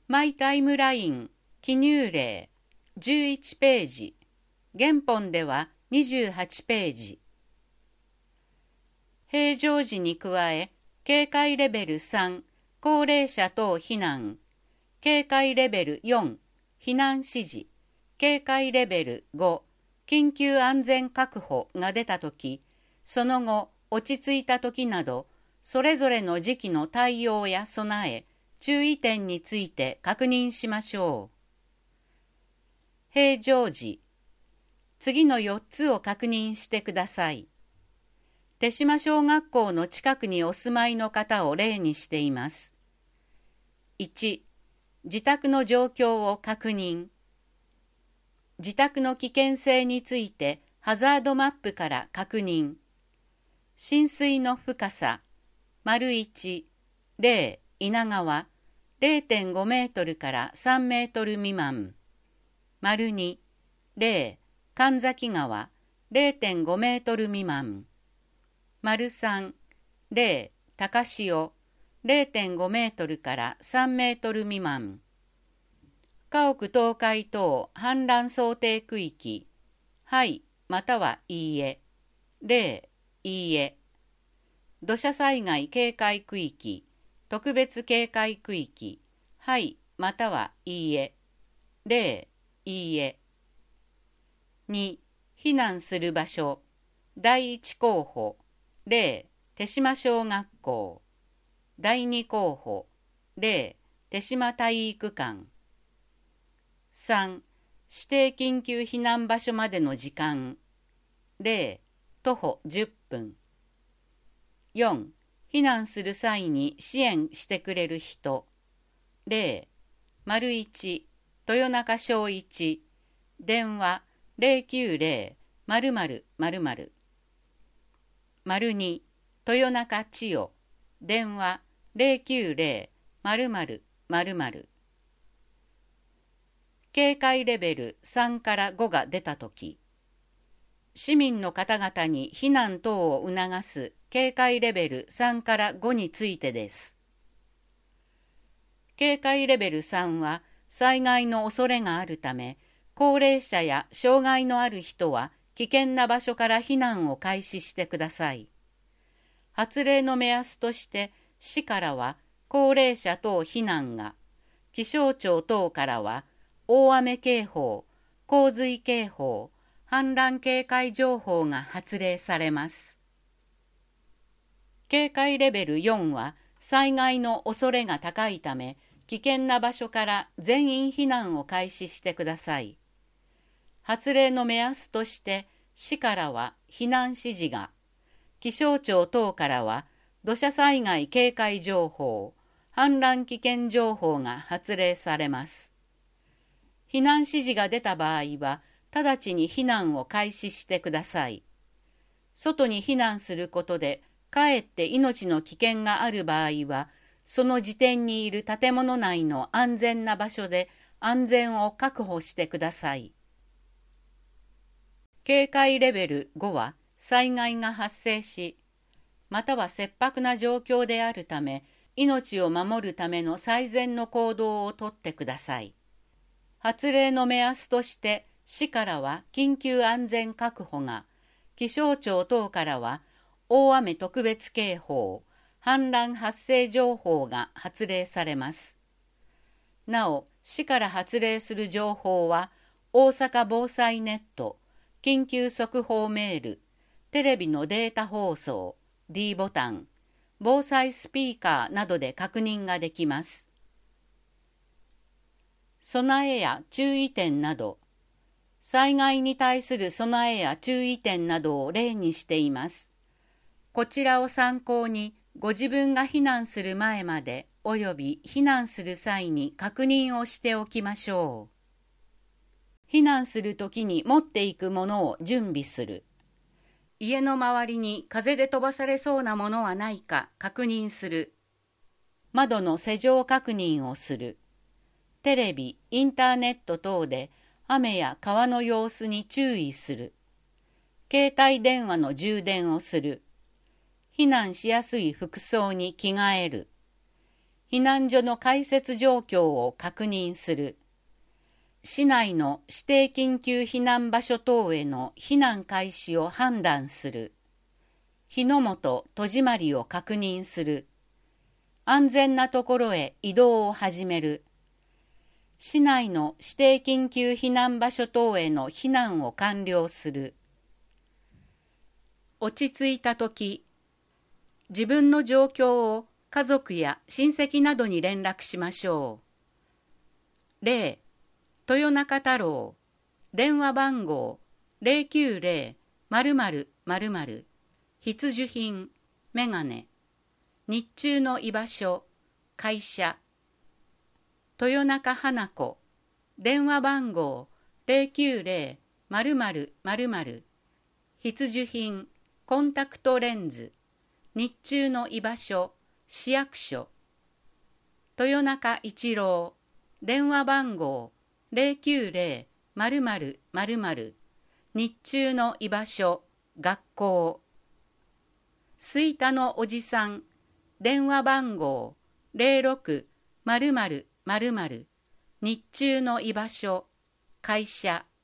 マイタイムライン記入例11ページ、原本では28ページ。平常時に加え、警戒レベル3、高齢者等避難、警戒レベル4、避難指示、警戒レベル5、緊急安全確保が出たとき、その後、落ち着いたときなど、それぞれの時期の対応や備え、注意点について確認しましょう。平常時、次の4つを確認してください。手島小学校の近くにお住まいの方を例にしています。1、自宅の状況を確認。自宅の危険性についてハザードマップから確認。浸水の深さ、1、0、稲川、0.5 メートルから3メートル未満。2、0、神崎川、0.5 メートル未満。3、0、高潮、0.5 メートルから3メートル未満。家屋倒壊等氾濫想定区域、はいまたはいいえ、0、いいえ。土砂災害警戒区域、特別警戒区域、はいまたはいいえ、0、いいえ。2、避難する場所、第一候補、0、手島小学校。第二候補、0、手島体育館。3、指定緊急避難場所までの時間、0、徒歩10分。4、避難する際に支援してくれる人、0、1、豊中小一、電話090-00-00。2、豊中千代、電話090-00-00。警戒レベル3から5が出たとき、市民の方々に避難等を促す警戒レベル3から5についてです。警戒レベル3は災害の恐れがあるため、高齢者や障害のある人は危険な場所から避難を開始してください。発令の目安として市からは高齢者等避難が、気象庁等からは大雨警報、洪水警報、氾濫警戒情報が発令されます。警戒レベル4は災害の恐れが高いため、危険な場所から全員避難を開始してください。発令の目安として市からは避難指示が、気象庁等からは土砂災害警戒情報、氾濫危険情報が発令されます。避難指示が出た場合は、直ちに避難を開始してください。外に避難することで、かえって命の危険がある場合は、その時点にいる建物内の安全な場所で安全を確保してください。警戒レベル5は災害が発生し、または切迫な状況であるため、命を守るための最善の行動をとってください。発令の目安として市からは緊急安全確保が、気象庁等からは大雨特別警報、氾濫発生情報が発令されます。なお、市から発令する情報は、大阪防災ネット、緊急速報メール、テレビのデータ放送、D ボタン、防災スピーカーなどで確認ができます。備えや注意点など、災害に対する備えや注意点などを例にしています。こちらを参考に、ご自分が避難する前までおよび避難する際に確認をしておきましょう。避難するときに持っていくものを準備する。家の周りに風で飛ばされそうなものはないか確認する。窓の施錠確認をする。テレビ、インターネット等で雨や川の様子に注意する。携帯電話の充電をする。避難しやすい服装に着替える。 避難所の開設状況を確認する。市内の指定緊急避難場所等への避難開始を判断する。火の元戸締まりを確認する。安全なところへ移動を始める。市内の指定緊急避難場所等への避難を完了する。落ち着いたとき、自分の状況を家族や親戚などに連絡しましょう。例、豊中太郎、電話番号090-00-00、必需品、メガネ、日中の居場所、会社。豊中花子、電話番号090-00-00、必需品、コンタクトレンズ、日中の居場所、市役所。豊中一郎、電話番号090-00-00、日中の居場所、学校。吹田のおじさん、電話番号06-00-00、日中の居場所、会社。